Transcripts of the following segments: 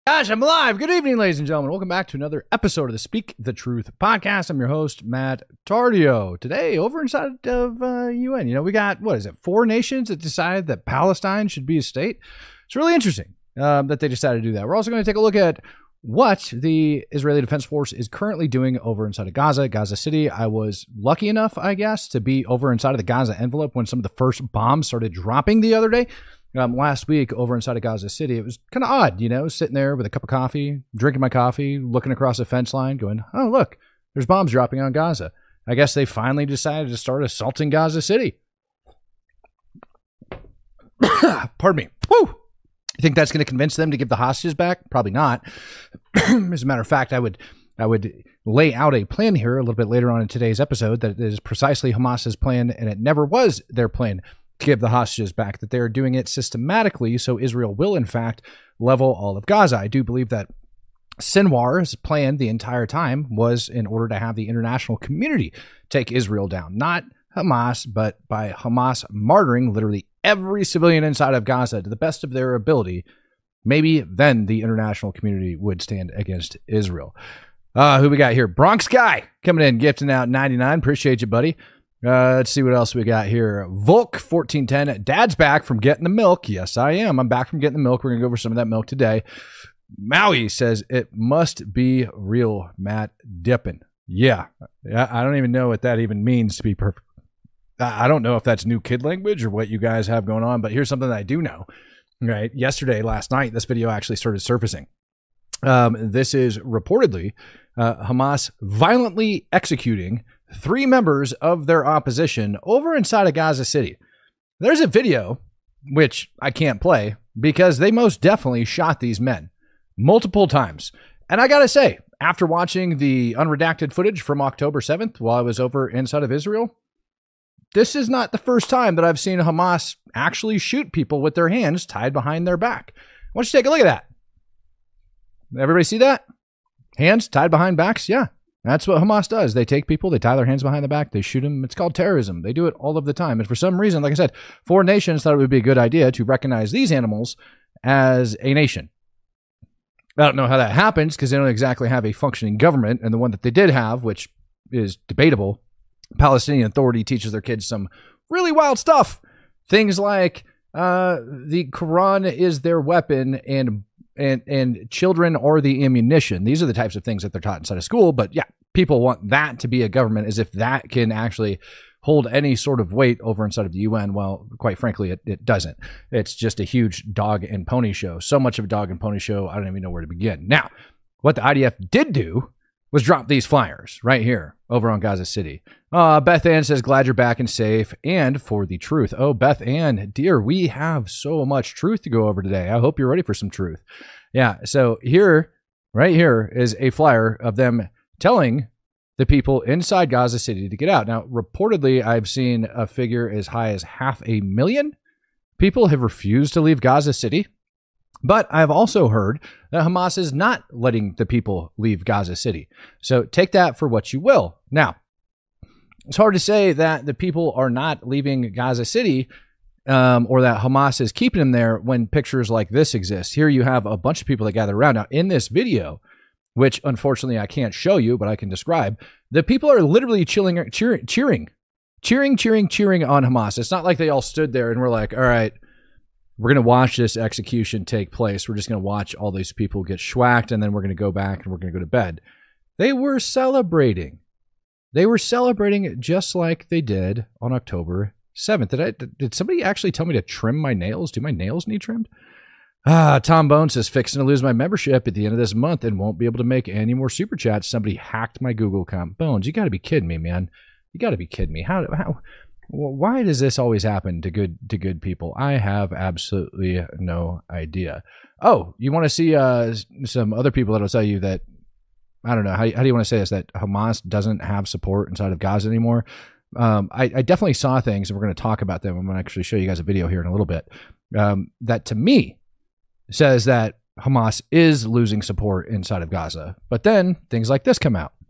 Gosh, I'm alive. Good evening, ladies and gentlemen. Welcome back to another episode of the Speak the Truth podcast. I'm your host, Matt Tardio. Today, over inside of UN, we got, 4 nations that decided that Palestine should be a state? It's really interesting that they decided to do that. We're also going to take a look at what the Israeli Defense Force is currently doing over inside of Gaza City. I was lucky enough, I guess, to be over inside of the Gaza envelope when some of the first bombs started dropping the other day. Last week over inside of Gaza City. It was kind of odd, sitting there with a cup of coffee, drinking my coffee, looking across a fence line, going, oh, look, there's bombs dropping on Gaza. I guess they finally decided to start assaulting Gaza City. Pardon me. Woo! You think that's going to convince them to give the hostages back? Probably not. As a matter of fact, I would lay out a plan here a little bit later on in today's episode that is precisely Hamas's plan, and it never was their plan to give the hostages back, that they are doing it systematically so Israel will, in fact, level all of Gaza. I do believe that Sinwar's plan the entire time was in order to have the international community take Israel down. Not Hamas, but by Hamas martyring literally every civilian inside of Gaza to the best of their ability. Maybe then the international community would stand against Israel. Who we got here? Bronx Guy coming in, gifting out 99. Appreciate you, buddy. Let's see what else we got here. Volk 1410. Dad's back from getting the milk. Yes, I am. I'm back from getting the milk. We're going to go over some of that milk today. Maui says it must be real, Matt. Dipping. Yeah. I don't even know what that even means, to be perfect. I don't know if that's new kid language or what you guys have going on, but here's something that I do know. Right. Last night, this video actually started surfacing. This is reportedly Hamas violently executing 3 members of their opposition over inside of Gaza City. There's a video, which I can't play, because they most definitely shot these men multiple times. And I gotta say, after watching the unredacted footage from October 7th while I was over inside of Israel, this is not the first time that I've seen Hamas actually shoot people with their hands tied behind their back. Why don't you take a look at that? Everybody see that? Hands tied behind backs? Yeah. That's what Hamas does. They take people, they tie their hands behind the back, they shoot them. It's called terrorism. They do it all of the time. And for some reason, like I said, 4 nations thought it would be a good idea to recognize these animals as a nation. I don't know how that happens because they don't exactly have a functioning government. And the one that they did have, which is debatable, Palestinian Authority teaches their kids some really wild stuff. Things like the Quran is their weapon and children are the ammunition. These are the types of things that they're taught inside of school. But yeah, people want that to be a government as if that can actually hold any sort of weight over inside of the UN. Well, quite frankly, it doesn't. It's just a huge dog and pony show. So much of a dog and pony show, I don't even know where to begin. Now, what the IDF did do was drop these flyers right here over on Gaza City. Beth Ann says, glad you're back and safe and for the truth. Oh, Beth Ann, dear, we have so much truth to go over today. I hope you're ready for some truth. Yeah, so right here is a flyer of them telling the people inside Gaza City to get out. Now, reportedly, I've seen a figure as high as 500,000 people have refused to leave Gaza City. But I've also heard that Hamas is not letting the people leave Gaza City. So take that for what you will. Now, it's hard to say that the people are not leaving Gaza City or that Hamas is keeping them there when pictures like this exist. Here you have a bunch of people that gather around. Now, in this video, which unfortunately I can't show you, but I can describe, the people are literally cheering on Hamas. It's not like they all stood there and were like, all right, we're going to watch this execution take place. We're just going to watch all these people get schwacked, and then we're going to go back and we're going to go to bed. They were celebrating. They were celebrating just like they did on October 7th. Did somebody actually tell me to trim my nails? Do my nails need trimmed? Tom Bones says, fixing to lose my membership at the end of this month and won't be able to make any more super chats. Somebody hacked my Google account. Bones, you got to be kidding me, man. You got to be kidding me. Why does this always happen to good people? I have absolutely no idea. Oh, you want to see some other people that'll tell you that, I don't know, how do you want to say this, that Hamas doesn't have support inside of Gaza anymore? I definitely saw things, and we're going to talk about them. I'm going to actually show you guys a video here in a little bit that, to me, says that Hamas is losing support inside of Gaza. But then things like this come out.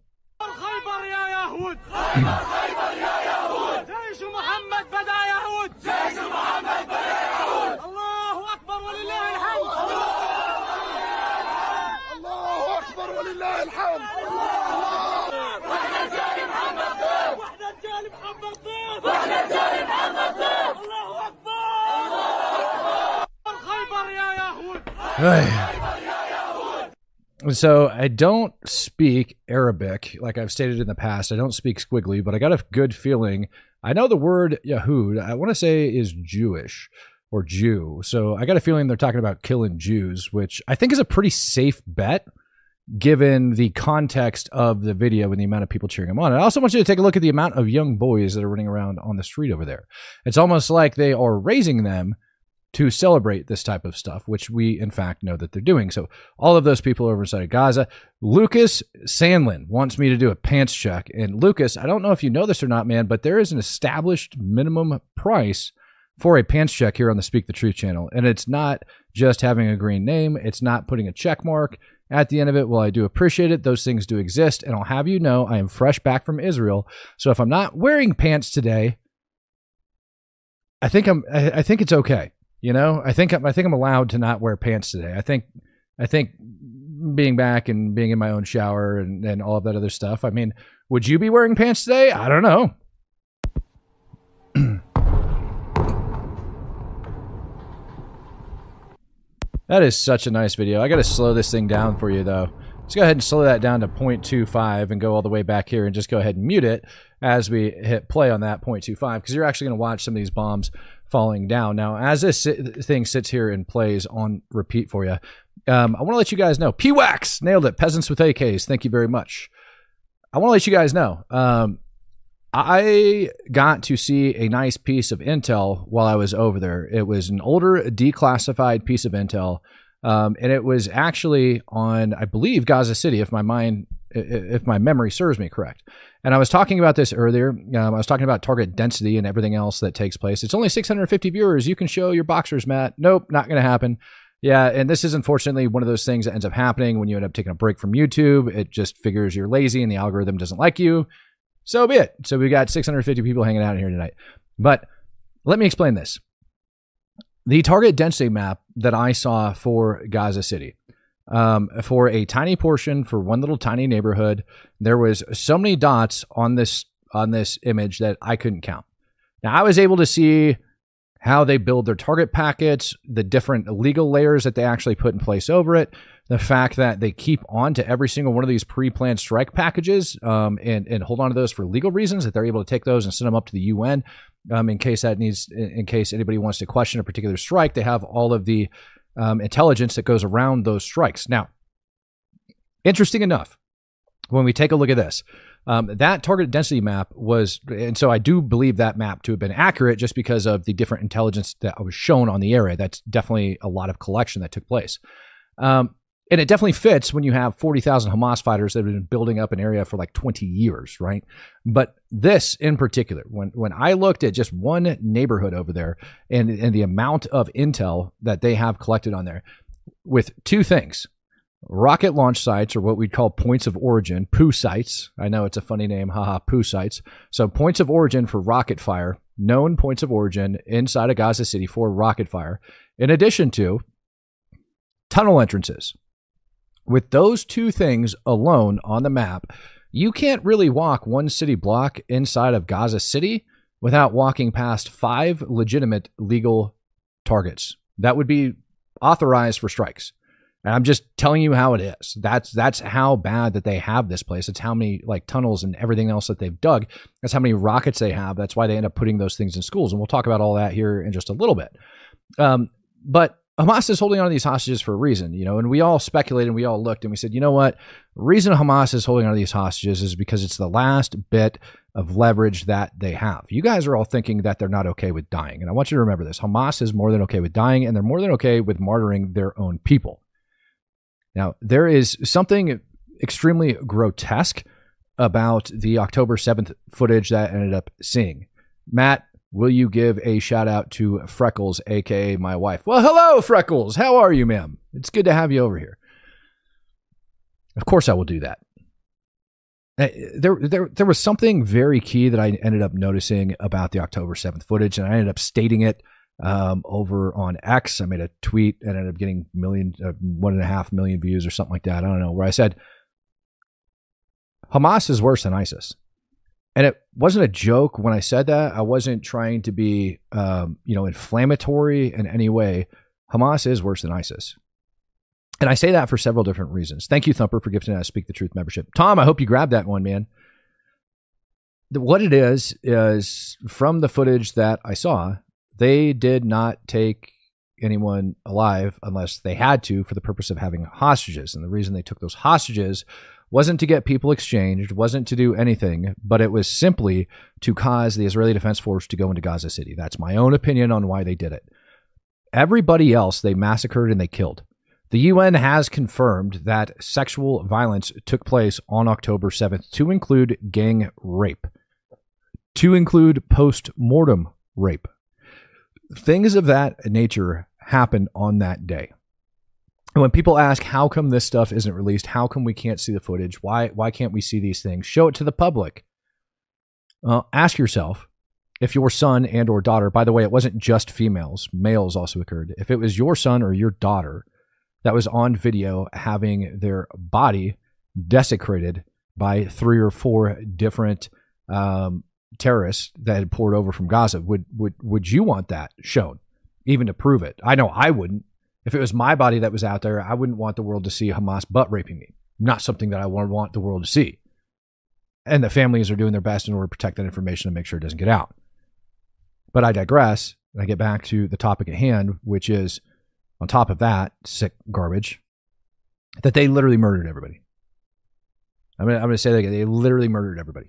So I don't speak Arabic, like I've stated in the past. I don't speak squiggly, but I got a good feeling. I know the word Yahud, I want to say is Jewish or Jew. So I got a feeling they're talking about killing Jews, which I think is a pretty safe bet given the context of the video and the amount of people cheering him on. And I also want you to take a look at the amount of young boys that are running around on the street over there. It's almost like they are raising them to celebrate this type of stuff, which we, in fact, know that they're doing. So all of those people over inside of Gaza. Lucas Sandlin wants me to do a pants check. And Lucas, I don't know if you know this or not, man, but there is an established minimum price for a pants check here on the Speak the Truth channel. And it's not just having a green name. It's not putting a check mark at the end of it. Well, I do appreciate it. Those things do exist. And I'll have you know, I am fresh back from Israel. So if I'm not wearing pants today, I think it's okay. You know, I think I'm allowed to not wear pants today. I think being back and being in my own shower and all of that other stuff. I mean, would you be wearing pants today? I don't know. That is such a nice video. I got to slow this thing down for you, though. Let's go ahead and slow that down to 0.25 and go all the way back here and just go ahead and mute it as we hit play on that 0.25, because you're actually going to watch some of these bombs falling down. Now, as this thing sits here and plays on repeat for you, I want to let you guys know. PWAX nailed it. Peasants with AKs. Thank you very much. I want to let you guys know. I got to see a nice piece of intel while I was over there. It was an older declassified piece of intel, and it was actually on, I believe, Gaza City, if my memory serves me correct. And I was talking about this earlier. I was talking about target density and everything else that takes place. It's only 650 viewers. You can show your boxers, Matt. Nope, not going to happen. Yeah, and this is unfortunately one of those things that ends up happening when you end up taking a break from YouTube. It just figures you're lazy and the algorithm doesn't like you. So be it. So we got 650 people hanging out in here tonight. But let me explain this. The target density map that I saw for Gaza City, for a tiny portion, for one little tiny neighborhood, there was so many dots on this image that I couldn't count. Now, I was able to see how they build their target packets, the different legal layers that they actually put in place over it, the fact that they keep on to every single one of these pre-planned strike packages and hold on to those for legal reasons, that they're able to take those and send them up to the UN in case anybody wants to question a particular strike. They have all of the intelligence that goes around those strikes. Now, interesting enough, when we take a look at this, that target density map was, and so I do believe that map to have been accurate just because of the different intelligence that was shown on the area. That's definitely a lot of collection that took place. And it definitely fits when you have 40,000 Hamas fighters that have been building up an area for like 20 years, right? But this in particular, when I looked at just one neighborhood over there and the amount of intel that they have collected on there, with two things: rocket launch sites, or what we'd call points of origin, POO sites. I know it's a funny name, haha, POO sites. So points of origin for rocket fire, known points of origin inside of Gaza City for rocket fire, in addition to tunnel entrances. With those two things alone on the map, you can't really walk one city block inside of Gaza City without walking past 5 legitimate legal targets that would be authorized for strikes. And I'm just telling you how it is. That's how bad that they have this place. It's how many like tunnels and everything else that they've dug. That's how many rockets they have. That's why they end up putting those things in schools. And we'll talk about all that here in just a little bit. But Hamas is holding on to these hostages for a reason, you know, and we all speculated and we all looked and we said, you know what? The reason Hamas is holding on to these hostages is because it's the last bit of leverage that they have. You guys are all thinking that they're not okay with dying. And I want you to remember this. Hamas is more than okay with dying, and they're more than okay with martyring their own people. Now, there is something extremely grotesque about the October 7th footage that I ended up seeing. Matt, will you give a shout out to Freckles, aka my wife? Well, hello, Freckles. How are you, ma'am? It's good to have you over here. Of course I will do that. There was something very key that I ended up noticing about the October 7th footage, and I ended up stating it over on X. I made a tweet and ended up getting 1.5 million views or something like that. I don't know, where I said, Hamas is worse than ISIS. And it wasn't a joke when I said that. I wasn't trying to be, inflammatory in any way. Hamas is worse than ISIS. And I say that for several different reasons. Thank you, Thumper, for gifting us Speak the Truth membership. Tom, I hope you grabbed that one, man. What it is from the footage that I saw, they did not take anyone alive unless they had to for the purpose of having hostages. And the reason they took those hostages wasn't to get people exchanged, wasn't to do anything, but it was simply to cause the Israeli Defense Force to go into Gaza City. That's my own opinion on why they did it. Everybody else they massacred and they killed. The UN has confirmed that sexual violence took place on October 7th to include gang rape, to include post-mortem rape. Things of that nature happened on that day. And when people ask, how come this stuff isn't released? How come we can't see the footage? Why can't we see these things? Show it to the public. Ask yourself, if your son and or daughter, by the way, it wasn't just females, males also occurred. If it was your son or your daughter that was on video having their body desecrated by 3 or 4 different terrorists that had poured over from Gaza, would you want that shown, even to prove it? I know I wouldn't. If it was my body that was out there, I wouldn't want the world to see Hamas butt raping me. Not something that I would want the world to see. And the families are doing their best in order to protect that information and make sure it doesn't get out. But I digress, and I get back to the topic at hand, which is, on top of that sick garbage, that they literally murdered everybody. I'm going to say that again. They literally murdered everybody.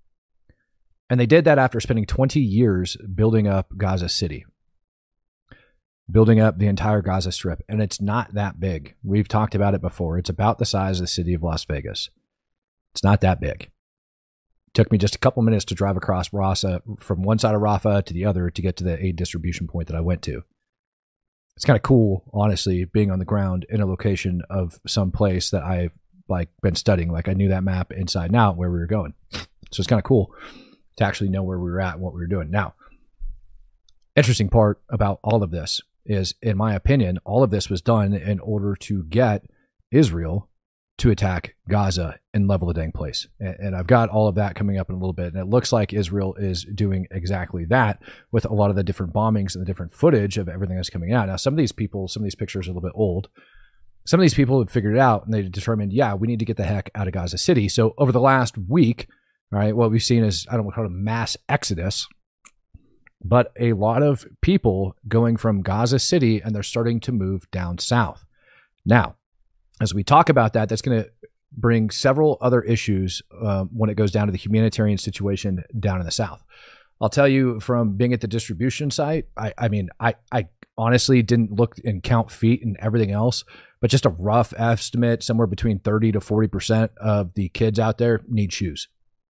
And they did that after spending 20 years building up Gaza City, building up the entire Gaza Strip. And it's not that big. We've talked about it before. It's about the size of the city of Las Vegas. It's not that big. It took me just a couple minutes to drive across Rafah, from one side of Rafah to the other, to get to the aid distribution point that I went to. It's kind of cool, honestly, being on the ground in a location of some place that I've been studying. Like, I knew that map inside and out where we were going. So it's kind of cool to actually know where we were at and what we were doing. Now, interesting part about all of this is, in my opinion, all of this was done in order to get Israel to attack Gaza and level the dang place. And I've got all of that coming up in a little bit. And it looks like Israel is doing exactly that with a lot of the different bombings and the different footage of everything that's coming out. Now, some of these pictures are a little bit old. Some of these people have figured it out, and they determined, yeah, we need to get the heck out of Gaza City. So over the last week, all right, what we've seen is, I don't want to call it a mass exodus, but a lot of people going from Gaza City, and they're starting to move down south. Now, as we talk about that, that's going to bring several other issues when it goes down to the humanitarian situation down in the south. I'll tell you, from being at the distribution site, I honestly didn't look and count feet and everything else, but just a rough estimate, somewhere between 30 to 40% of the kids out there need shoes.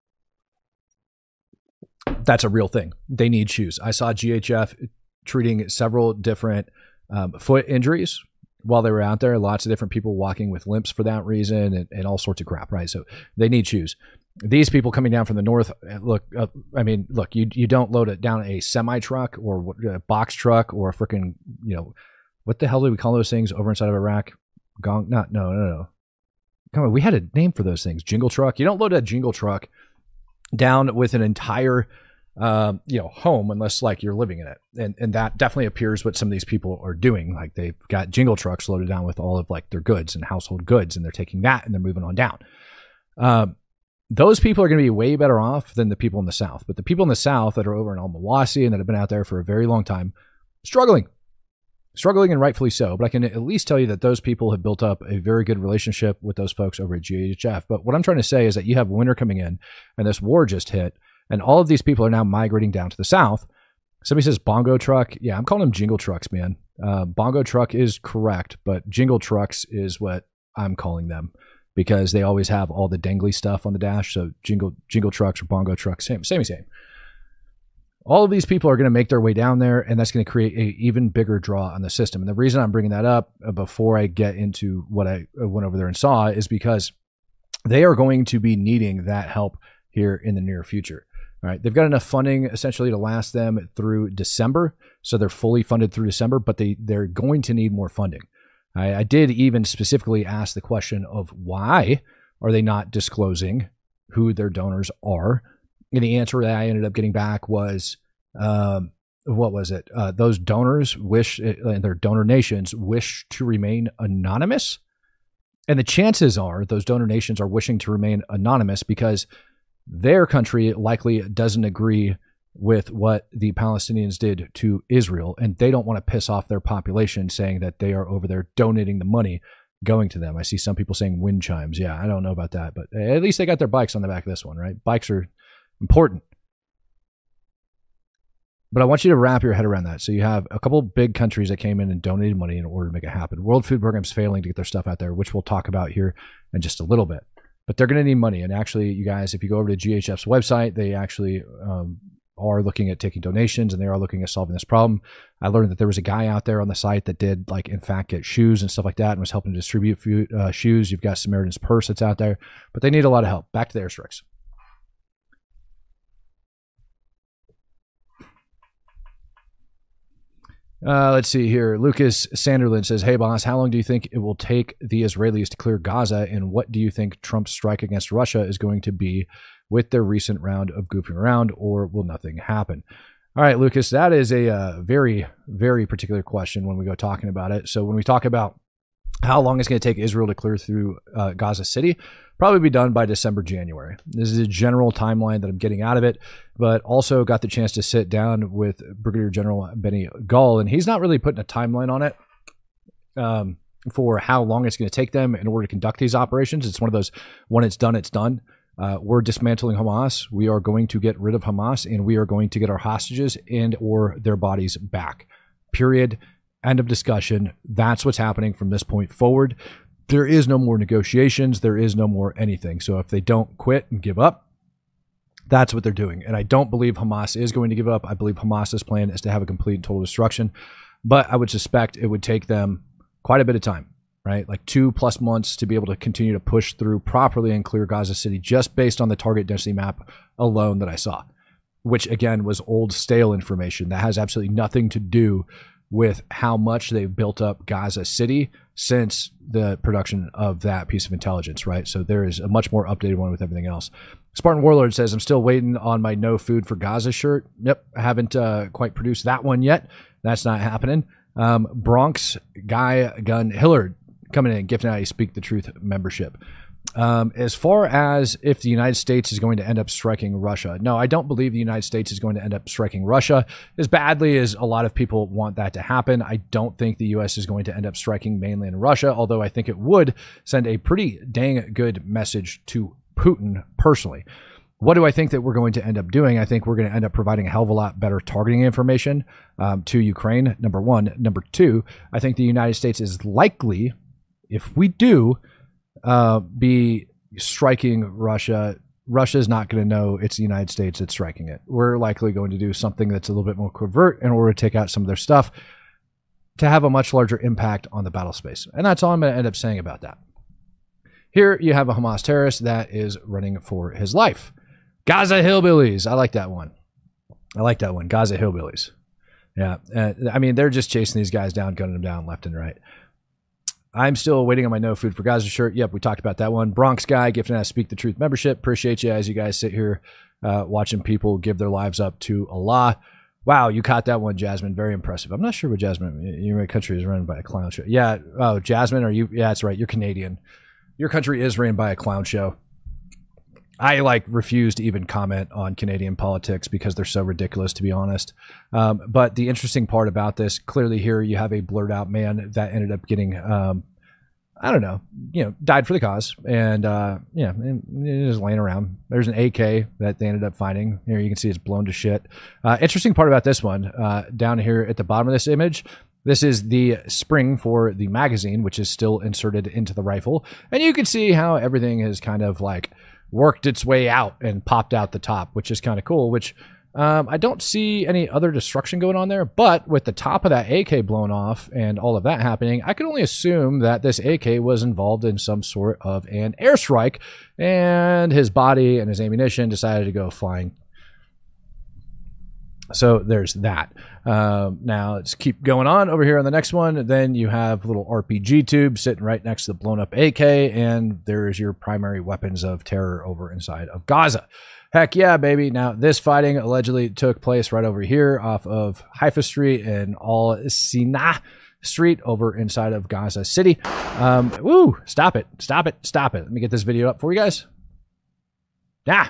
That's a real thing. They need shoes. I saw GHF treating several different foot injuries while they were out there. Lots of different people walking with limps for that reason, and all sorts of crap, right? So they need shoes. These people coming down from the north, look, you don't load it down a semi-truck or a box truck or a freaking, what the hell do we call those things over inside of Iraq? No. Come on, we had a name for those things. Jingle truck. You don't load a jingle truck down with an entire home unless you're living in it. And that definitely appears what some of these people are doing. Like, they've got jingle trucks loaded down with all of their goods and household goods, and they're taking that and they're moving on down. Those people are going to be way better off than the people in the south. But the people in the south that are over in Al-Mawasi and that have been out there for a very long time, struggling and rightfully so. But I can at least tell you that those people have built up a very good relationship with those folks over at GHF. But what I'm trying to say is that you have winter coming in, and this war just hit, and all of these people are now migrating down to the south. Somebody says bongo truck. Yeah, I'm calling them jingle trucks, man. Bongo truck is correct, but jingle trucks is what I'm calling them, because they always have all the dangly stuff on the dash. So jingle trucks or bongo trucks, same. All of these people are going to make their way down there, and that's going to create an even bigger draw on the system. And the reason I'm bringing that up before I get into what I went over there and saw is because they are going to be needing that help here in the near future. All right, they've got enough funding essentially to last them through December, so they're fully funded through December, but they're going to need more funding. I did even specifically ask the question of why are they not disclosing who their donors are. And the answer that I ended up getting back was, what was it? Those donors their donor nations wish to remain anonymous. And the chances are those donor nations are wishing to remain anonymous because their country likely doesn't agree with what the Palestinians did to Israel. And they don't want to piss off their population saying that they are over there donating the money going to them. I see some people saying wind chimes. Yeah, I don't know about that, but at least they got their bikes on the back of this one, right? Bikes are important. But I want you to wrap your head around that. So you have a couple big countries that came in and donated money in order to make it happen. World Food Program's failing to get their stuff out there, which we'll talk about here in just a little bit. But they're going to need money. And actually, you guys, if you go over to GHF's website, they actually are looking at taking donations, and they are looking at solving this problem. I learned that there was a guy out there on the site that did, like, in fact, get shoes and stuff like that and was helping to distribute shoes. You've got Samaritan's Purse that's out there. But they need a lot of help. Back to the airstrikes. Let's see here. Lucas Sanderlin says, hey, boss, how long do you think it will take the Israelis to clear Gaza? And what do you think Trump's strike against Russia is going to be with their recent round of goofing around, or will nothing happen? All right, Lucas, that is a very, very particular question when we go talking about it. So when we talk about how long it's going to take Israel to clear through Gaza City, probably be done by December, January. This is a general timeline that I'm getting out of it, but also got the chance to sit down with Brigadier General Benny Gall, and he's not really putting a timeline on it for how long it's going to take them in order to conduct these operations. It's one of those, when it's done, it's done. We're dismantling Hamas. We are going to get rid of Hamas, and we are going to get our hostages and or their bodies back. Period. End of discussion. That's what's happening from this point forward. There is no more negotiations. There is no more anything. So if they don't quit and give up, that's what they're doing. And I don't believe Hamas is going to give up. I believe Hamas's plan is to have a complete and total destruction. But I would suspect it would take them quite a bit of time, right? Like 2+ months to be able to continue to push through properly and clear Gaza City just based on the target density map alone that I saw, which again was old stale information that has absolutely nothing to do with how much they've built up Gaza City since the production of that piece of intelligence, right? So there is a much more updated one with everything else. Spartan Warlord says, I'm still waiting on my No Food for Gaza shirt. Yep, I haven't quite produced that one yet. That's not happening. Bronx Guy Gun Hillard coming in, gifting out a Speak the Truth membership. As far as if the United States is going to end up striking Russia, no, I don't believe the United States is going to end up striking Russia as badly as a lot of people want that to happen. I don't think the U.S. is going to end up striking mainland Russia, although I think it would send a pretty dang good message to Putin personally. What do I think that we're going to end up doing? I think we're going to end up providing a hell of a lot better targeting information to Ukraine, number one. Number two, I think the United States is likely, if we do, be striking Russia. Russia's not going to know it's the United States that's striking it. We're likely going to do something that's a little bit more covert in order to take out some of their stuff to have a much larger impact on the battle space. And that's all I'm going to end up saying about that. Here you have a Hamas terrorist that is running for his life. Gaza Hillbillies. I like that one. Gaza Hillbillies. Yeah. I mean, they're just chasing these guys down, gunning them down left and right. I'm still waiting on my No Food for Gaza shirt. Yep, we talked about that one. Bronx Guy gifting us Speak the Truth membership. Appreciate you as you guys sit here watching people give their lives up to Allah. Wow, you caught that one, Jasmine. Very impressive. I'm not sure what Jasmine, your country is run by a clown show. Yeah, oh, Jasmine, are you? Yeah, that's right. You're Canadian. Your country is ran by a clown show. I refuse to even comment on Canadian politics because they're so ridiculous, to be honest. But the interesting part about this, clearly here you have a blurred out man that ended up getting, died for the cause. And, just laying around. There's an AK that they ended up finding. Here you can see it's blown to shit. Interesting part about this one, down here at the bottom of this image, this is the spring for the magazine, which is still inserted into the rifle. And you can see how everything is kind of worked its way out and popped out the top, which is kind of cool, which I don't see any other destruction going on there. But with the top of that AK blown off and all of that happening, I can only assume that this AK was involved in some sort of an airstrike and his body and his ammunition decided to go flying. So there's that. Now let's keep going on over here on the next one. Then you have a little RPG tube sitting right next to the blown up AK, and there's your primary weapons of terror over inside of Gaza. Heck yeah, baby. Now, this fighting allegedly took place right over here off of Haifa Street and Al Sinai Street over inside of Gaza City. Woo, stop it. Stop it. Stop it. Let me get this video up for you guys. Yeah.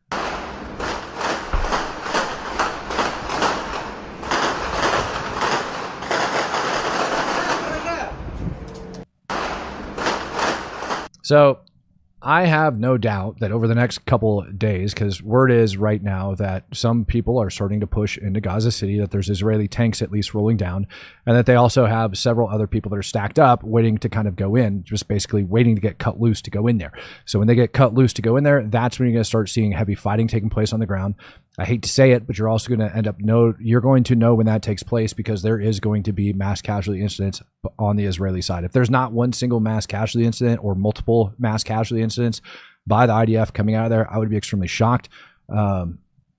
So I have no doubt that over the next couple days, because word is right now that some people are starting to push into Gaza City, that there's Israeli tanks at least rolling down, and that they also have several other people that are stacked up waiting to kind of go in, just basically waiting to get cut loose to go in there. So when they get cut loose to go in there, that's when you're going to start seeing heavy fighting taking place on the ground. I hate to say it, but you're also going to end up you're going to know when that takes place, because there is going to be mass casualty incidents on the Israeli side. If there's not one single mass casualty incident or multiple mass casualty incidents by the IDF coming out of there, I would be extremely shocked. I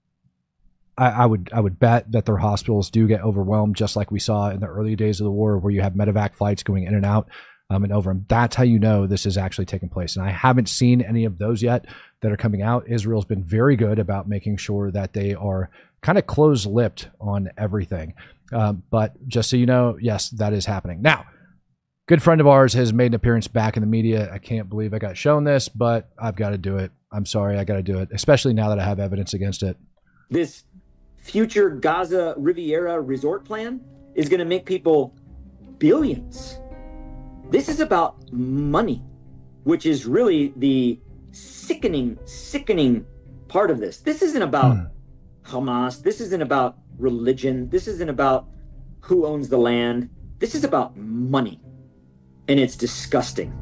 would bet that their hospitals do get overwhelmed, just like we saw in the early days of the war, where you have medevac flights going in and out. And over them. That's how you know this is actually taking place. And I haven't seen any of those yet that are coming out. Israel's been very good about making sure that they are kind of close-lipped on everything. But just so you know, yes, that is happening. Now, good friend of ours has made an appearance back in the media. I can't believe I got shown this, but I've got to do it. I'm sorry, I got to do it, especially now that I have evidence against it. This future Gaza Riviera resort plan is going to make people billions. This is about money, which is really the sickening part of this. This isn't about Hamas. This isn't about religion. This isn't about who owns the land. This is about money. And it's disgusting.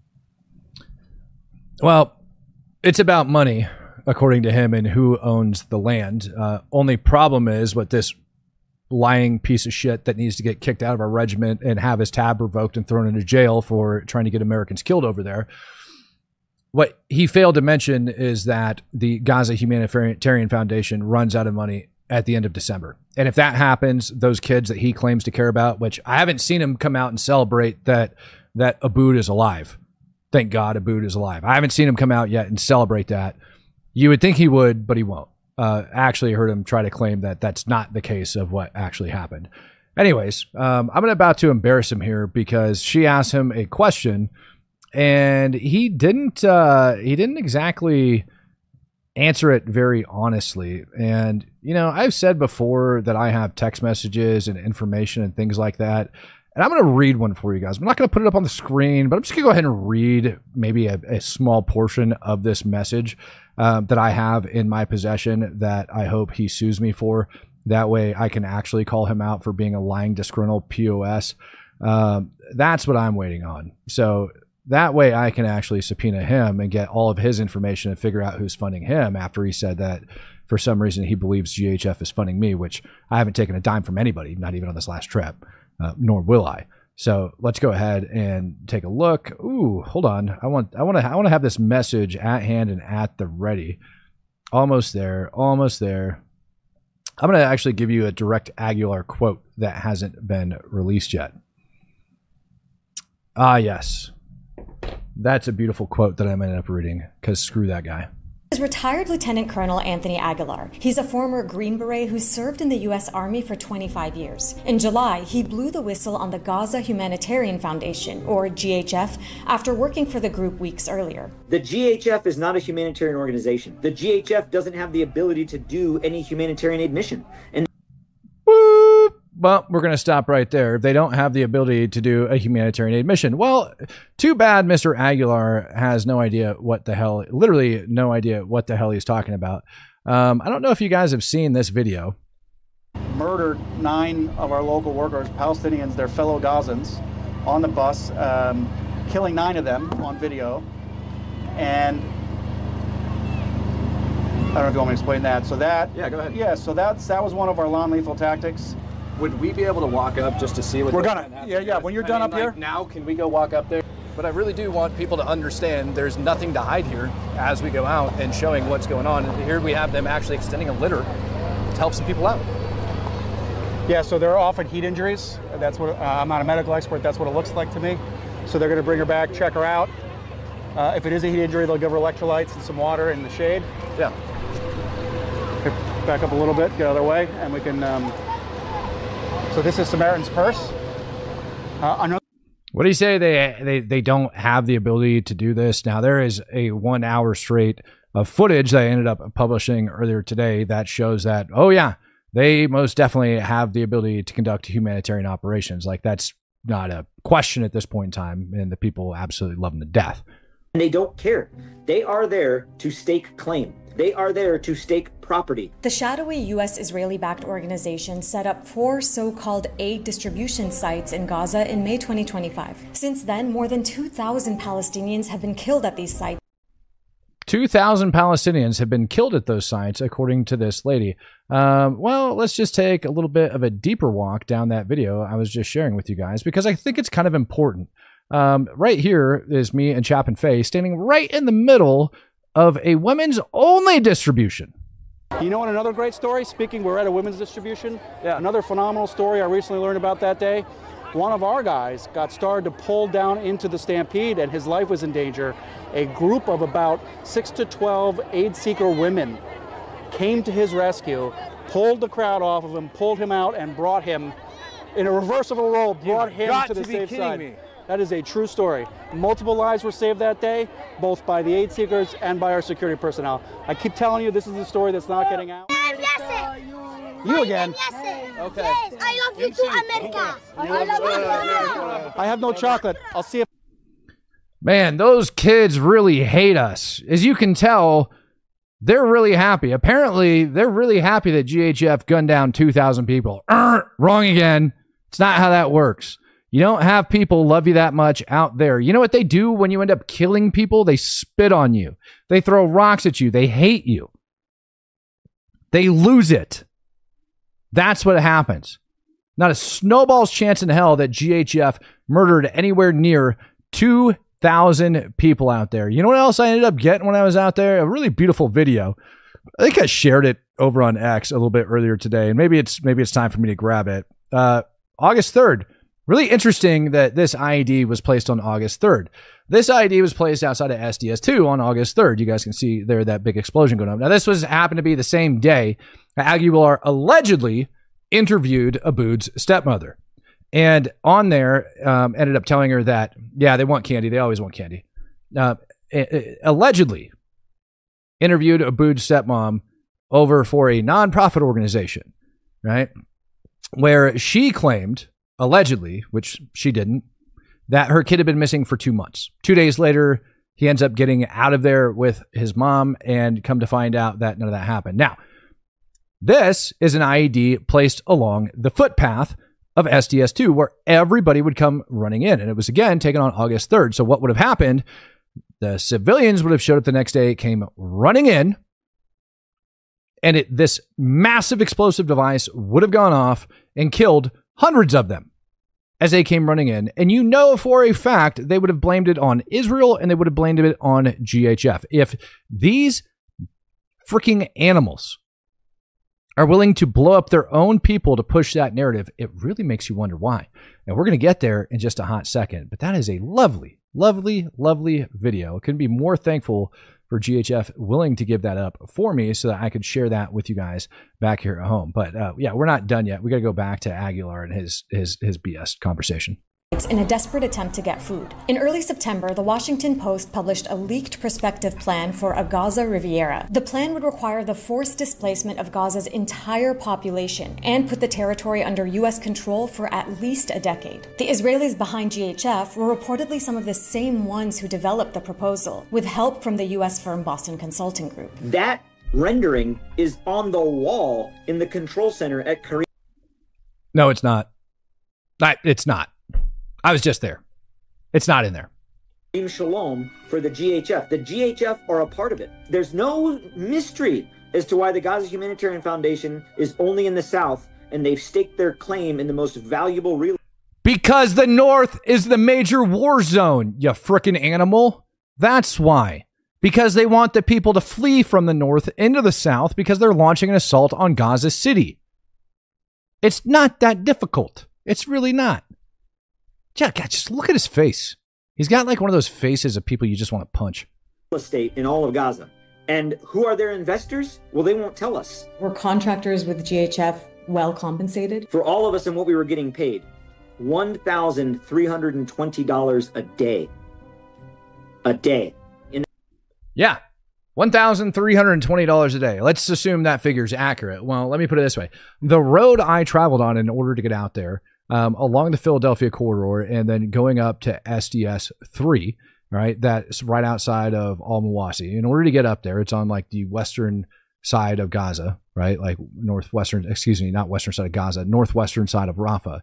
Well, it's about money, according to him, and who owns the land. Only problem is what this lying piece of shit that needs to get kicked out of our regiment and have his tab revoked and thrown into jail for trying to get Americans killed over there. What he failed to mention is that the Gaza Humanitarian Foundation runs out of money at the end of December. And if that happens, those kids that he claims to care about, which I haven't seen him come out and celebrate that Aboud is alive. Thank God Aboud is alive. I haven't seen him come out yet and celebrate that. You would think he would, but he won't. Actually heard him try to claim that that's not the case of what actually happened. Anyways, I'm about to embarrass him here, because she asked him a question and he didn't exactly answer it very honestly. And, you know, I've said before that I have text messages and information and things like that. And I'm going to read one for you guys. I'm not going to put it up on the screen, but I'm just going to go ahead and read maybe a small portion of this message that I have in my possession that I hope he sues me for. That way I can actually call him out for being a lying, disgruntled POS. That's what I'm waiting on. So that way I can actually subpoena him and get all of his information and figure out who's funding him, after he said that for some reason he believes GHF is funding me, which I haven't taken a dime from anybody, not even on this last trip. Nor will I. So let's go ahead and take a look. Ooh, hold on. I want to have this message at hand and at the ready. Almost there. Almost there. I'm going to actually give you a direct Aguilar quote that hasn't been released yet. Ah, yes. That's a beautiful quote that I'm going to end up reading, because screw that guy. Is retired Lieutenant Colonel Anthony Aguilar. He's a former Green Beret who served in the U.S. Army for 25 years. In July, he blew the whistle on the Gaza Humanitarian Foundation, or GHF, after working for the group weeks earlier. The GHF is not a humanitarian organization. The GHF doesn't have the ability to do any humanitarian aid mission. And well, we're going to stop right there. They don't have the ability to do a humanitarian aid mission. Well, too bad Mr. Aguilar has no idea what the hell, literally no idea what the hell he's talking about. I don't know if you guys have seen this video. Murdered 9 of our local workers, Palestinians, their fellow Gazans, on the bus, killing 9 of them on video. And I don't know if you want me to explain that. So that, yeah, go ahead. Yeah, so that was one of our non-lethal tactics. Would we be able to walk up just to see what we're gonna? Yeah. When you're done up here. Now, can we go walk up there? But I really do want people to understand there's nothing to hide here as we go out and showing what's going on. And here we have them actually extending a litter to help some people out. Yeah, so they're often heat injuries. That's what I'm not a medical expert. That's what it looks like to me. So they're going to bring her back, check her out. If it is a heat injury, they'll give her electrolytes and some water in the shade. Yeah. Back up a little bit, get out of the way, and we can. So this is Samaritan's Purse. What do you say? They don't have the ability to do this now. There is a 1 hour straight of footage that I ended up publishing earlier today that shows that, oh yeah, they most definitely have the ability to conduct humanitarian operations. Like, that's not a question at this point in time, and the people absolutely love them to death. And they don't care. They are there to stake claim. They are there to stake property. The shadowy U.S. Israeli-backed organization set up 4 so-called aid distribution sites in Gaza in May 2025. Since then, more than 2,000 Palestinians have been killed at these sites. 2,000 Palestinians have been killed at those sites, according to this lady. Well, let's just take a little bit of a deeper walk down that video I was just sharing with you guys, because I think it's kind of important. Right here is me and Chap and Faye standing right in the middle of a women's only distribution. You know what, another great story? Speaking, we're at a women's distribution. Yeah. Another phenomenal story I recently learned about that day. One of our guys got started to pull down into the stampede and his life was in danger. A group of about 6 to 12 aid seeker women came to his rescue, pulled the crowd off of him, pulled him out, and brought him, in a reversible role, brought him to the safe side. Me. That is a true story. Multiple lives were saved that day, both by the aid seekers and by our security personnel. I keep telling you, this is a story that's not getting out. You again? Okay. Yes, I love you too, America. I love you. I have no chocolate. I'll see if... Man, those kids really hate us. As you can tell, they're really happy. Apparently, they're really happy that GHF gunned down 2,000 people. Wrong again. It's not how that works. You don't have people love you that much out there. You know what they do when you end up killing people? They spit on you. They throw rocks at you. They hate you. They lose it. That's what happens. Not a snowball's chance in hell that GHF murdered anywhere near 2,000 people out there. You know what else I ended up getting when I was out there? A really beautiful video. I think I shared it over on X a little bit earlier today, and maybe it's time for me to grab it. August 3rd. Really interesting that this IED was placed on August 3rd. This IED was placed outside of SDS2 on August 3rd. You guys can see there that big explosion going on. Now, this happened to be the same day Aguilar allegedly interviewed Aboud's stepmother. And on there, ended up telling her that, yeah, they want candy. They always want candy. Allegedly interviewed Aboud's stepmom over for a nonprofit organization, right? Where she claimed, allegedly, which she didn't, that her kid had been missing for 2 months. 2 days later, he ends up getting out of there with his mom, and come to find out that none of that happened. Now, this is an IED placed along the footpath of SDS2, where everybody would come running in. And it was, again, taken on August 3rd. So what would have happened, the civilians would have showed up the next day, came running in, and this massive explosive device would have gone off and killed hundreds of them as they came running in. And you know for a fact they would have blamed it on Israel, and they would have blamed it on GHF. If these freaking animals are willing to blow up their own people to push that narrative, it really makes you wonder why. And we're going to get there in just a hot second. But that is a lovely, lovely, lovely video. I couldn't be more thankful for GHF willing to give that up for me so that I could share that with you guys back here at home. But yeah, we're not done yet. We got to go back to Aguilar and his BS conversation. In a desperate attempt to get food. In early September, the Washington Post published a leaked prospective plan for a Gaza Riviera. The plan would require the forced displacement of Gaza's entire population and put the territory under U.S. control for at least a decade. The Israelis behind GHF were reportedly some of the same ones who developed the proposal, with help from the U.S. firm Boston Consulting Group. That rendering is on the wall in the control center at Kareem. No, it's not. It's not. I was just there. It's not in there. Shalom for the GHF. The GHF are a part of it. There's no mystery as to why the Gaza Humanitarian Foundation is only in the south, and they've staked their claim in the most valuable real. Because the north is the major war zone, you frickin' animal. That's why. Because they want the people to flee from the north into the south because they're launching an assault on Gaza City. It's not that difficult. It's really not. God, just look at his face. He's got like one of those faces of people you just want to punch. Estate in all of Gaza. And who are their investors? Well, they won't tell us. Were contractors with GHF well compensated? For all of us and what we were getting paid, $1,320 a day. A day. Yeah. $1,320 a day. Let's assume that figure's accurate. Well, let me put it this way. The road I traveled on in order to get out there, along the Philadelphia corridor and then going up to SDS 3, right? That's right outside of Al-Mawasi. In order to get up there, it's on like the western side of Gaza, right? Like not western side of Gaza, northwestern side of Rafah.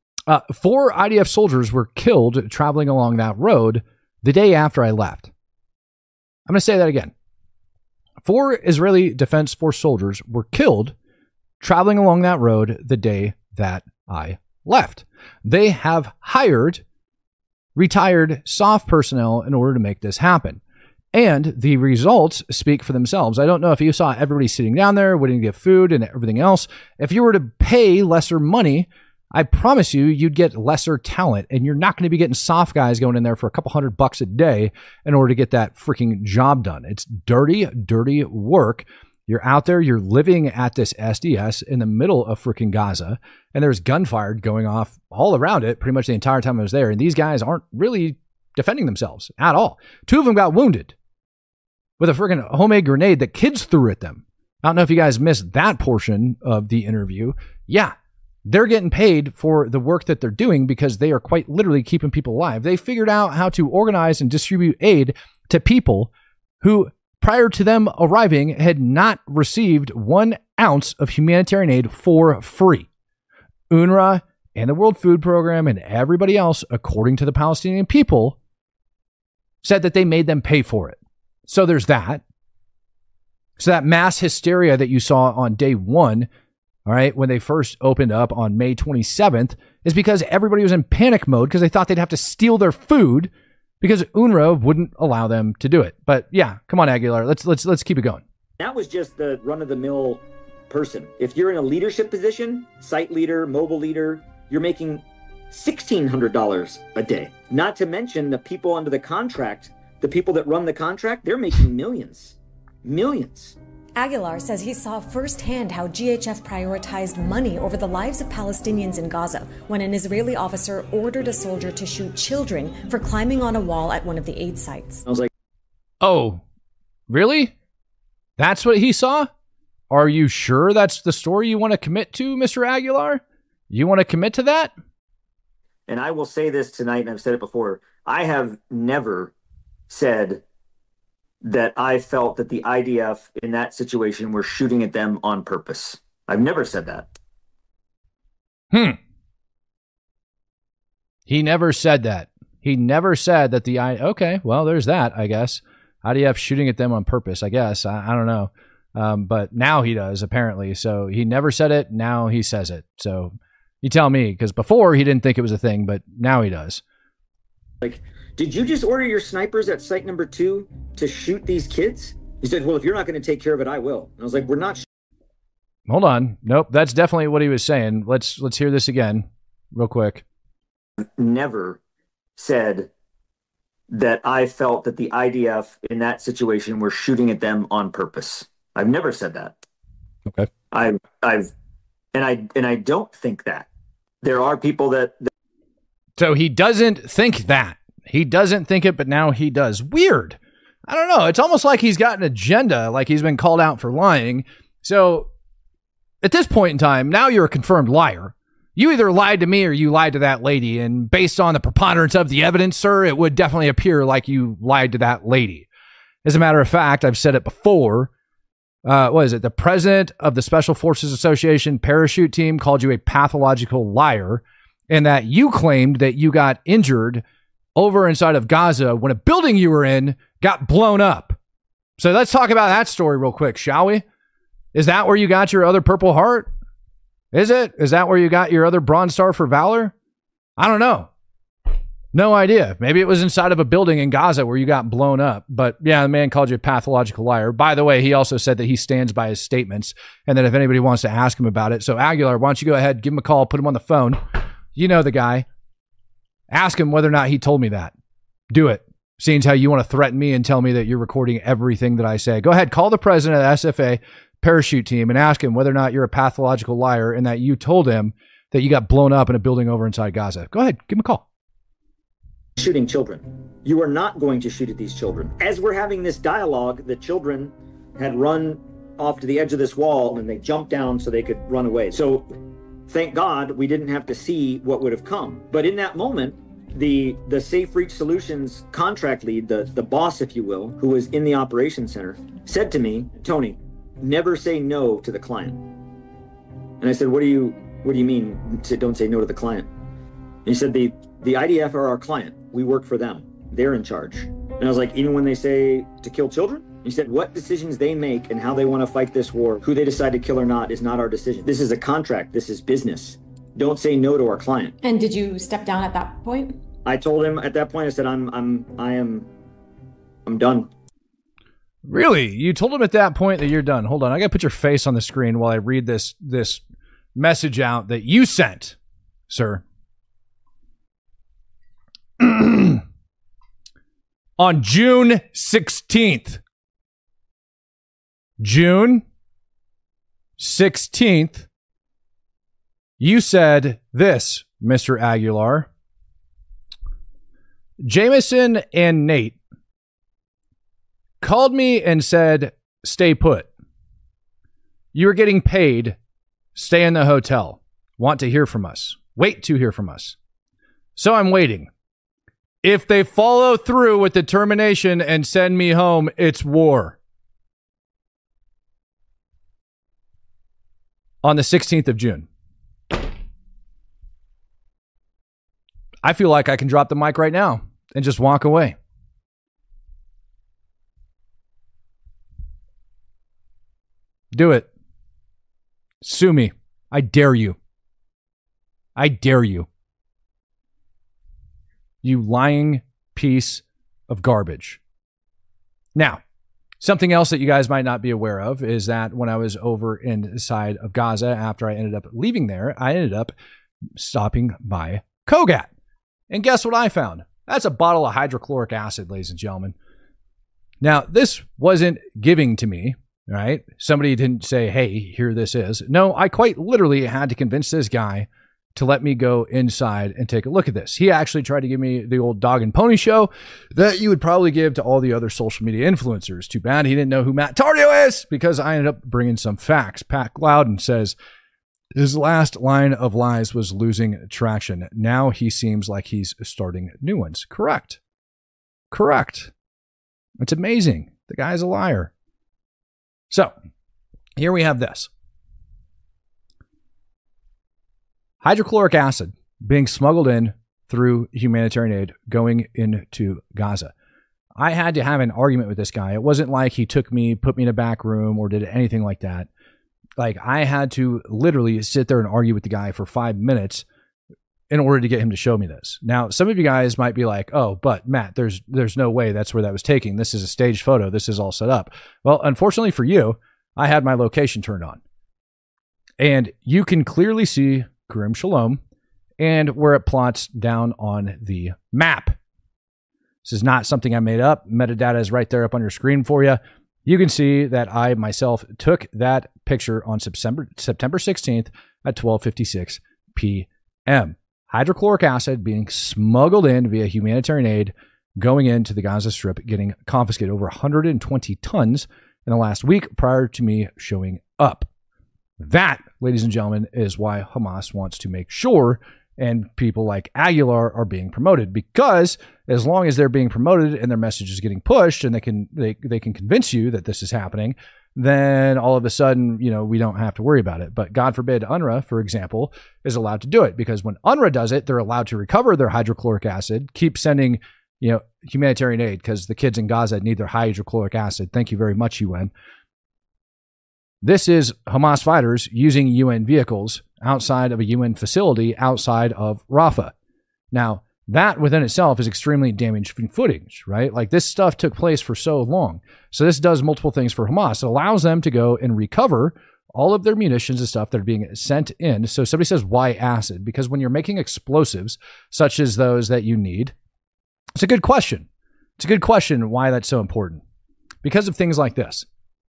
4 IDF soldiers were killed traveling along that road the day after I left. I'm going to say that again. 4 Israeli Defense Force soldiers were killed traveling along that road the day that I left. They have hired retired SOF personnel in order to make this happen. And the results speak for themselves. I don't know if you saw everybody sitting down there waiting to get food and everything else. If you were to pay lesser money, I promise you, you'd get lesser talent, and you're not going to be getting soft guys going in there for a couple $100 a day in order to get that freaking job done. It's dirty, dirty work. You're out there, you're living at this SDS in the middle of freaking Gaza, and there's gunfire going off all around it pretty much the entire time I was there. And these guys aren't really defending themselves at all. 2 of them got wounded with a freaking homemade grenade that kids threw at them. I don't know if you guys missed that portion of the interview. Yeah. They're getting paid for the work that they're doing because they are quite literally keeping people alive. They figured out how to organize and distribute aid to people who, prior to them arriving, had not received 1 ounce of humanitarian aid for free. UNRWA and the World Food Program and everybody else, according to the Palestinian people, said that they made them pay for it. So there's that. So that mass hysteria that you saw on day 1, all right, when they first opened up on May 27th, is because everybody was in panic mode because they thought they'd have to steal their food because UNRWA wouldn't allow them to do it. But yeah, come on, Aguilar, let's keep it going. That was just the run-of-the-mill person. If you're in a leadership position, site leader, mobile leader, you're making $1,600 a day. Not to mention the people under the contract, the people that run the contract, they're making millions. Millions. Aguilar says he saw firsthand how GHF prioritized money over the lives of Palestinians in Gaza when an Israeli officer ordered a soldier to shoot children for climbing on a wall at one of the aid sites. I was like, oh, really? That's what he saw? Are you sure that's the story you want to commit to, Mr. Aguilar? You want to commit to that? and I will say this tonight, and I've said it before, I have never said that I felt that the IDF in that situation were shooting at them on purpose. I've never said that. He never said that. He never said that the okay, well, there's that, I guess. IDF shooting at them on purpose, I guess. I don't know. But now he does, apparently. So he never said it. Now he says it. So you tell me, because before he didn't think it was a thing, but now he does. Like, did you just order your snipers at site number 2 to shoot these kids? He said, well, if you're not going to take care of it, I will. And I was like, we're not. Hold on. Nope. That's definitely what he was saying. Let's hear this again real quick. Never said that I felt that the IDF in that situation were shooting at them on purpose. I've never said that. Okay. I don't think that. There are people that So he doesn't think that. He doesn't think it, but now he does. Weird. I don't know. It's almost like he's got an agenda, like he's been called out for lying. So at this point in time, now you're a confirmed liar. You either lied to me or you lied to that lady. And based on the preponderance of the evidence, sir, it would definitely appear like you lied to that lady. As a matter of fact, I've said it before. What is it? The president of the Special Forces Association parachute team called you a pathological liar, and that you claimed that you got injured over inside of Gaza when a building you were in got blown up. So let's talk about that story real quick, shall we? Is that where you got your other Purple Heart? Is it? Is that where you got your other Bronze Star for Valor? I don't know. No idea. Maybe it was inside of a building in Gaza where you got blown up. But yeah, the man called you a pathological liar. By the way, he also said that he stands by his statements and that if anybody wants to ask him about it. So Aguilar, why don't you go ahead, give him a call, put him on the phone. You know the guy. Ask him whether or not he told me that. Do it. Seeing how you want to threaten me and tell me that you're recording everything that I say. Go ahead, call the president of the SFA parachute team and ask him whether or not you're a pathological liar and that you told him that you got blown up in a building over inside Gaza. Go ahead, give him a call. Shooting children. You are not going to shoot at these children. As we're having this dialogue, the children had run off to the edge of this wall and they jumped down so they could run away. So thank God we didn't have to see what would have come. But in that moment, the Safe Reach Solutions contract lead, the boss, if you will, who was in the operations center, said to me, Tony, never say no to the client. And I said, what do you mean? Don't say no to the client. And he said, the IDF are our client. We work for them. They're in charge. And I was like, even when they say to kill children? He said, what decisions they make and how they want to fight this war, who they decide to kill or not, is not our decision. This is a contract. This is business. Don't say no to our client. And did you step down at that point? I told him at that point, I said, I'm done. Really? You told him at that point that you're done. Hold on. I got to put your face on the screen while I read this message out that you sent, sir. On June 16th. June 16th, you said this, Mr. Aguilar. Jameson and Nate called me and said, stay put. You're getting paid. Stay in the hotel. Want to hear from us. Wait to hear from us. So I'm waiting. If they follow through with the termination and send me home, it's war. On the 16th of June. I feel like I can drop the mic right now and just walk away. Do it. Sue me. I dare you. I dare you. You lying piece of garbage. Now, something else that you guys might not be aware of is that when I was over inside of Gaza, after I ended up leaving there, I ended up stopping by Kogat. And guess what I found? That's a bottle of hydrochloric acid, ladies and gentlemen. Now, this wasn't giving to me, right? Somebody didn't say, hey, here this is. No, I quite literally had to convince this guy to let me go inside and take a look at this. He actually tried to give me the old dog and pony show that you would probably give to all the other social media influencers. Too bad he didn't know who Matt Tardio is, because I ended up bringing some facts. Pat Loudon says his last line of lies was losing traction. Now he seems like he's starting new ones. Correct. Correct. It's amazing. The guy's a liar. So here we have this. Hydrochloric acid being smuggled in through humanitarian aid going into Gaza. I had to have an argument with this guy. It wasn't like he took me, put me in a back room, or did anything like that. Like, I had to literally sit there and argue with the guy for 5 minutes in order to get him to show me this. Now, some of you guys might be like, oh, but Matt, there's no way that's where that was taken. This is a staged photo. This is all set up. Well, unfortunately for you, I had my location turned on. And you can clearly see Kerem Shalom and where it plots down on the map. This is not something I made up. Metadata is right there up on your screen for you. You can see that I myself took that picture on September 16th at 12:56 p.m. Hydrochloric acid being smuggled in via humanitarian aid going into the Gaza Strip, getting confiscated over 120 tons in the last week prior to me showing up. That, ladies and gentlemen, is why Hamas wants to make sure and people like Aguilar are being promoted, because as long as they're being promoted and their message is getting pushed and they can convince you that this is happening, then all of a sudden, we don't have to worry about it. But God forbid UNRWA, for example, is allowed to do it, because when UNRWA does it, they're allowed to recover their hydrochloric acid, keep sending, humanitarian aid, because the kids in Gaza need their hydrochloric acid. Thank you very much, UN. This is Hamas fighters using UN vehicles outside of a UN facility outside of Rafah. Now, that within itself is extremely damaging footage, right? Like this stuff took place for so long. So this does multiple things for Hamas. It allows them to go and recover all of their munitions and stuff that are being sent in. So somebody says, why acid? Because when you're making explosives, such as those that you need, it's a good question. It's a good question why that's so important. Because of things like this,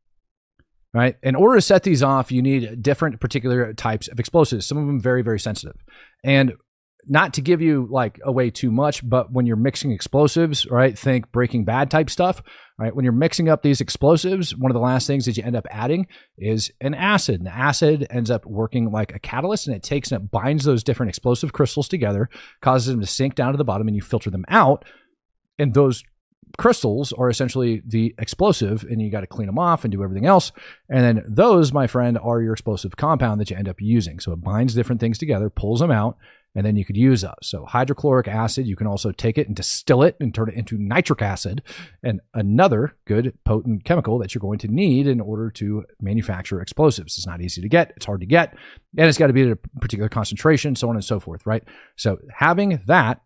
right? In order to set these off, you need different particular types of explosives, some of them very, very sensitive. And not to give you like away too much, but when you're mixing explosives, right? Think Breaking Bad type stuff, right? When you're mixing up these explosives, one of the last things that you end up adding is an acid. And the acid ends up working like a catalyst, and it takes and it binds those different explosive crystals together, causes them to sink down to the bottom, and you filter them out. And those crystals are essentially the explosive, and you got to clean them off and do everything else. And then those, my friend, are your explosive compound that you end up using. So it binds different things together, pulls them out, and then you could use those. So hydrochloric acid, you can also take it and distill it and turn it into nitric acid, and another good potent chemical that you're going to need in order to manufacture explosives. It's not easy to get. It's hard to get. And it's got to be at a particular concentration, so on and so forth, right? So having that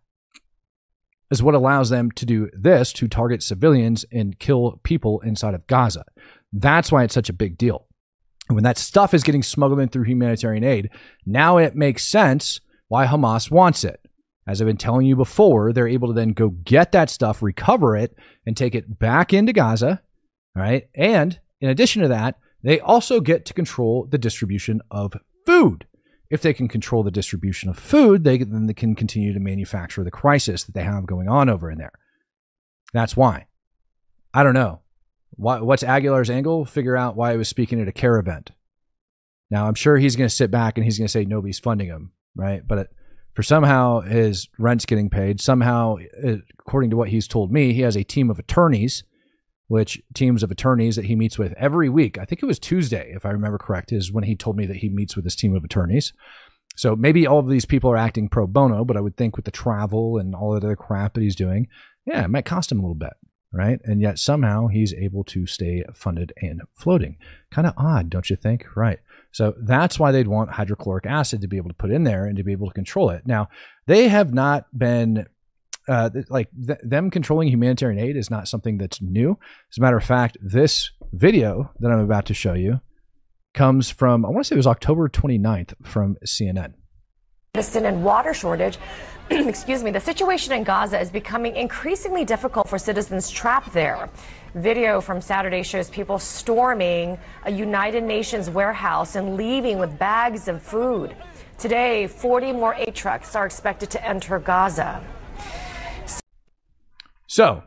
is what allows them to do this, to target civilians and kill people inside of Gaza. That's why it's such a big deal. And when that stuff is getting smuggled in through humanitarian aid, now it makes sense why Hamas wants it. As I've been telling you before, they're able to then go get that stuff, recover it, and take it back into Gaza, right? And in addition to that, they also get to control the distribution of food. If they can control the distribution of food, then they can continue to manufacture the crisis that they have going on over in there. That's why. I don't know. What's Aguilar's angle? Figure out why he was speaking at a CARE event. Now, I'm sure he's going to sit back and he's going to say nobody's funding him, right? But for somehow his rent's getting paid. Somehow, according to what he's told me, he has a team of attorneys, teams of attorneys that he meets with every week. I think it was Tuesday, if I remember correct, is when he told me that he meets with his team of attorneys. So maybe all of these people are acting pro bono, but I would think with the travel and all that other crap that he's doing, yeah, it might cost him a little bit, right? And yet somehow he's able to stay funded and floating. Kind of odd, don't you think? Right. So that's why they'd want hydrochloric acid to be able to put in there and to be able to control it. Now, they have not been them controlling humanitarian aid is not something that's new. As a matter of fact, this video that I'm about to show you comes from, I want to say it was October 29th from CNN. Medicine and water shortage. Excuse me. The situation in Gaza is becoming increasingly difficult for citizens trapped there. Video from Saturday shows people storming a United Nations warehouse and leaving with bags of food. Today, 40 more aid trucks are expected to enter Gaza. So,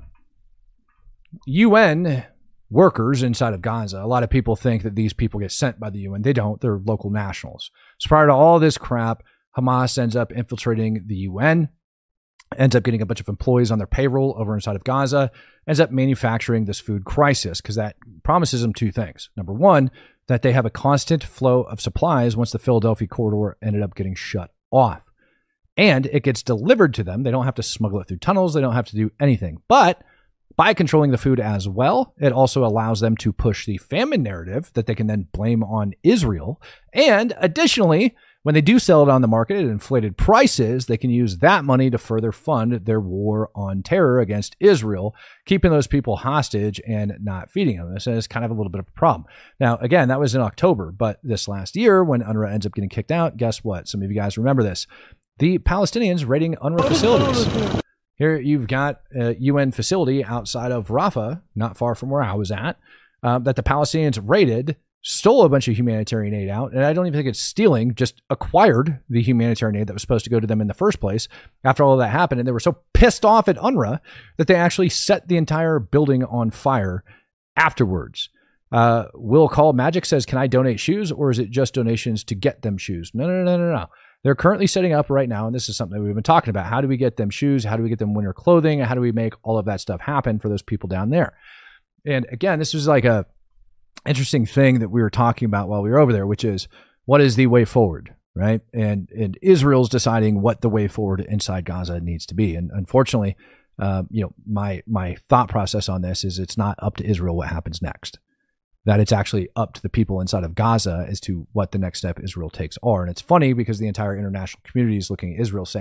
UN workers inside of Gaza, a lot of people think that these people get sent by the UN. They don't. They're local nationals. So prior to all this crap, Hamas ends up infiltrating the UN, ends up getting a bunch of employees on their payroll over inside of Gaza, ends up manufacturing this food crisis because that promises them two things. Number one, that they have a constant flow of supplies once the Philadelphia corridor ended up getting shut off. And it gets delivered to them. They don't have to smuggle it through tunnels. They don't have to do anything. But by controlling the food as well, it also allows them to push the famine narrative that they can then blame on Israel. And additionally, when they do sell it on the market at inflated prices, they can use that money to further fund their war on terror against Israel, keeping those people hostage and not feeding them. This is kind of a little bit of a problem. Now, again, that was in October, but this last year when UNRWA ends up getting kicked out, guess what? Some of you guys remember this. The Palestinians raiding UNRWA facilities. Here you've got a UN facility outside of Rafah, not far from where I was at, that the Palestinians raided, stole a bunch of humanitarian aid out, and I don't even think it's stealing, just acquired the humanitarian aid that was supposed to go to them in the first place after all of that happened. And they were so pissed off at UNRWA that they actually set the entire building on fire afterwards. Will Call Magic says, can I donate shoes, or is it just donations to get them shoes? No. They're currently setting up right now, and this is something that we've been talking about. How do we get them shoes? How do we get them winter clothing? How do we make all of that stuff happen for those people down there? And again, this was like a interesting thing that we were talking about while we were over there, which is what is the way forward, right? And Israel's deciding what the way forward inside Gaza needs to be. And unfortunately, my thought process on this is it's not up to Israel what happens next. That it's actually up to the people inside of Gaza as to what the next step Israel takes are. And it's funny because the entire international community is looking at Israel saying,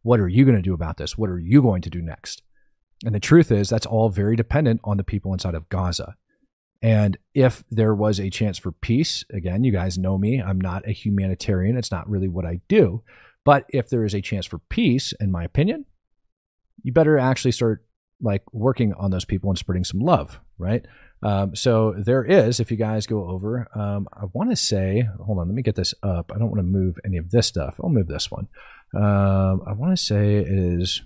What are you going to do about this? What are you going to do next? And the truth is that's all very dependent on the people inside of Gaza. And if there was a chance for peace, again, you guys know me, I'm not a humanitarian. It's not really what I do. But if there is a chance for peace, in my opinion, you better actually start like working on those people and spreading some love, right? So there is, if you guys go over, I want to say, hold on, let me get this up. I don't want to move any of this stuff. I'll move this one. I want to say it is,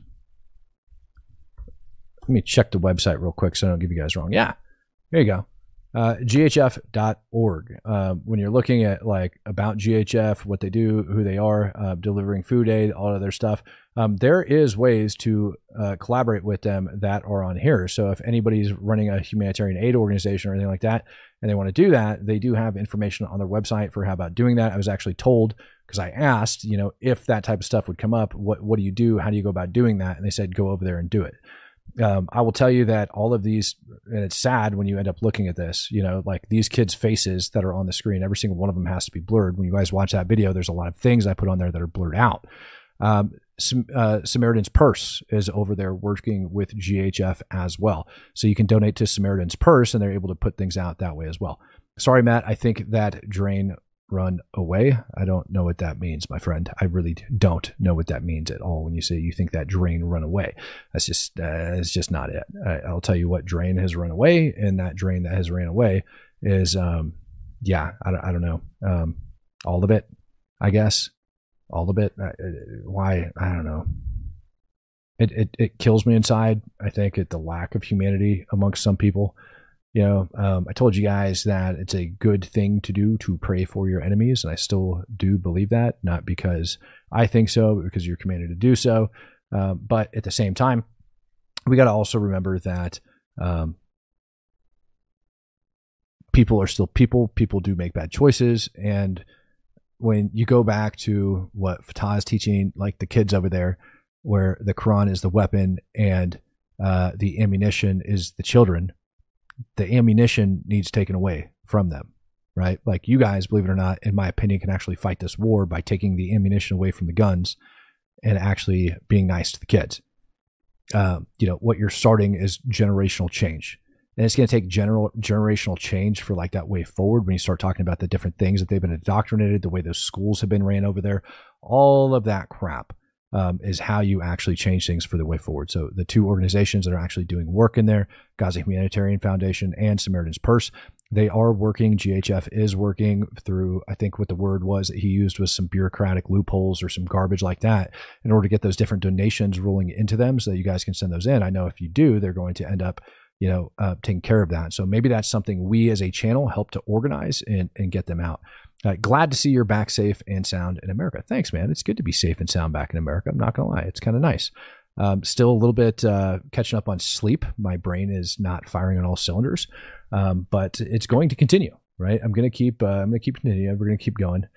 let me check the website real quick so I don't give you guys wrong. Yeah, here you go. GHF.org. When you're looking at like about GHF, what they do, who they are, delivering food aid, all of their stuff, there is ways to collaborate with them that are on here. So if anybody's running a humanitarian aid organization or anything like that, and they want to do that, they do have information on their website for how about doing that. I was actually told, because I asked, if that type of stuff would come up, what do you do? How do you go about doing that? And they said, go over there and do it. I will tell you that all of these, and it's sad when you end up looking at this, like these kids' faces that are on the screen, every single one of them has to be blurred. When you guys watch that video, there's a lot of things I put on there that are blurred out. Samaritan's Purse is over there working with GHF as well. So you can donate to Samaritan's Purse and they're able to put things out that way as well. Sorry, Matt, I think that drain run away. I don't know what that means, my friend. I really don't know what that means at all when you say you think that drain run away. That's just it's just not it. I'll tell you what drain has run away, and that drain that has ran away is I don't know, all of it, I guess. All of it. Why? I don't know. It kills me inside. I think the lack of humanity amongst some people. I told you guys that it's a good thing to do to pray for your enemies, and I still do believe that, not because I think so, but because you're commanded to do so. But at the same time, we got to also remember that people are still people. People do make bad choices, and when you go back to what Fatah is teaching, like the kids over there, where the Quran is the weapon and the ammunition is the children, the ammunition needs taken away from them, right? Like you guys, believe it or not, in my opinion, can actually fight this war by taking the ammunition away from the guns and actually being nice to the kids. What you're starting is generational change. And it's going to take generational change for like that way forward when you start talking about the different things that they've been indoctrinated, the way those schools have been ran over there, all of that crap. Is how you actually change things for the way forward. So the two organizations that are actually doing work in there, Gaza Humanitarian Foundation and Samaritan's Purse, they are working. GHF is working through, I think what the word was that he used was some bureaucratic loopholes or some garbage like that in order to get those different donations rolling into them so that you guys can send those in. I know if you do, they're going to end up taking care of that. So maybe that's something we as a channel help to organize and get them out. Glad to see you're back safe and sound in America. Thanks, man. It's good to be safe and sound back in America. I'm not going to lie. It's kind of nice. Still a little bit catching up on sleep. My brain is not firing on all cylinders, but it's going to continue, right? I'm going to keep continuing. We're going to keep going.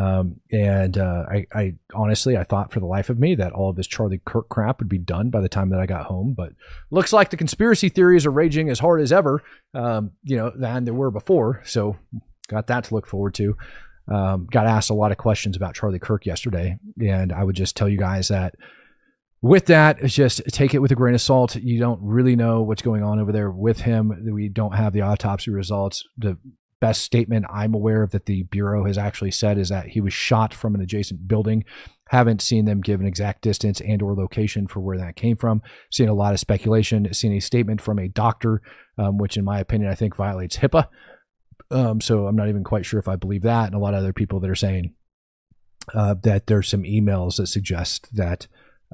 I honestly, I thought for the life of me that all of this Charlie Kirk crap would be done by the time that I got home, but looks like the conspiracy theories are raging as hard as ever, than they were before. So got that to look forward to. Got asked a lot of questions about Charlie Kirk yesterday, and I would just tell you guys that with that, it's just take it with a grain of salt. You don't really know what's going on over there with him. We don't have the autopsy results. The best statement I'm aware of that the Bureau has actually said is that he was shot from an adjacent building. Haven't seen them give an exact distance and or location for where that came from. Seen a lot of speculation. Seen a statement from a doctor, which in my opinion, I think violates HIPAA. So I'm not even quite sure if I believe that. And a lot of other people that are saying that there's some emails that suggest that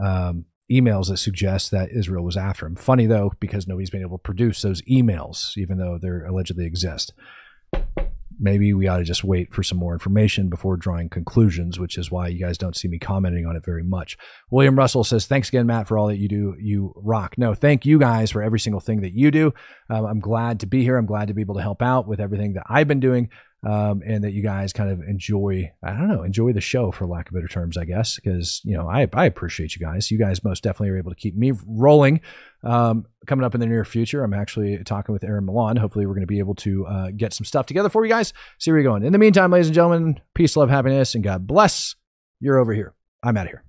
Israel was after him. Funny though, because nobody's been able to produce those emails, even though they allegedly exist. Maybe we ought to just wait for some more information before drawing conclusions, which is why you guys don't see me commenting on it very much. William Russell says, thanks again, Matt, for all that you do. You rock. No, thank you guys for every single thing that you do. I'm glad to be here. I'm glad to be able to help out with everything that I've been doing. And that you guys kind of enjoy the show, for lack of better terms, I guess, because, I appreciate you guys. You guys most definitely are able to keep me rolling. Coming up in the near future, I'm actually talking with Aaron Milan. Hopefully we're going to be able to get some stuff together for you guys. See where you're going. In the meantime, ladies and gentlemen, peace, love, happiness, and God bless. You're over here. I'm out of here.